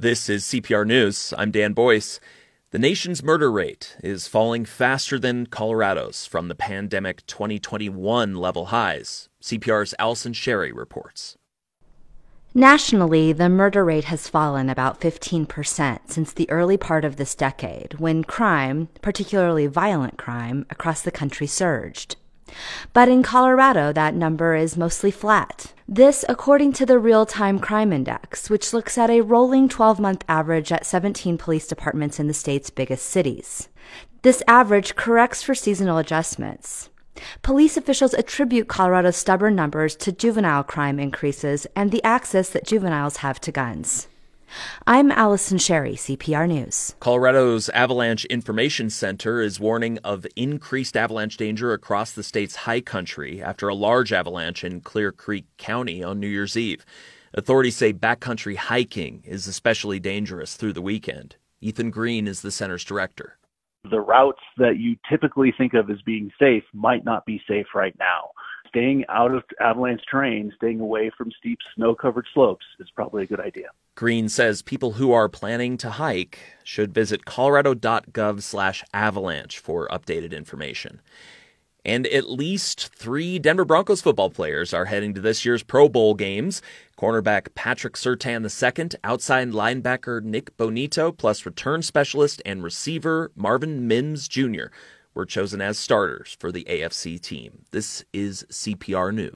This is CPR News. I'm Dan Boyce. The nation's murder rate is falling faster than Colorado's from the pandemic 2021 level highs. CPR's Allison Sherry reports. Nationally, the murder rate has fallen about 15% since the early part of this decade, when crime, particularly violent crime, across the country surged. But in Colorado, that number is mostly flat. This, according to the Real-Time Crime Index, which looks at a rolling 12-month average at 17 police departments in the state's biggest cities. This average corrects for seasonal adjustments. Police officials attribute Colorado's stubborn numbers to juvenile crime increases and the access that juveniles have to guns. I'm Allison Sherry, CPR News. Colorado's Avalanche Information Center is warning of increased avalanche danger across the state's high country after a large avalanche in Clear Creek County on New Year's Eve. Authorities say backcountry hiking is especially dangerous through the weekend. Ethan Green is the center's director. The routes that you typically think of as being safe might not be safe right now. Staying out of avalanche terrain, staying away from steep snow-covered slopes is probably a good idea. Green says people who are planning to hike should visit colorado.gov/avalanche for updated information. And at least 3 Denver Broncos football players are heading to this year's Pro Bowl games. Cornerback Patrick Surtain II, outside linebacker Nick Bonito, plus return specialist and receiver Marvin Mims Jr. were chosen as starters for the AFC team. This is CPR News.